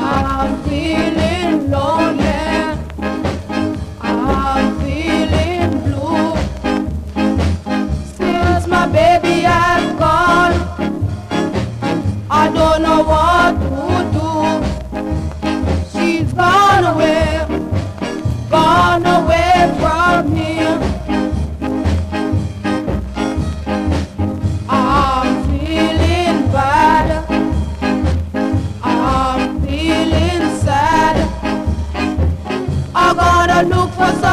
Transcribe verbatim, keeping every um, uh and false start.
I'm feeling lonely. I'm feeling blue. Since my baby has gone, I don't know what to do. She's gone away, gone away from here. I'm feeling bad. I'm feeling sad. I gotta look for some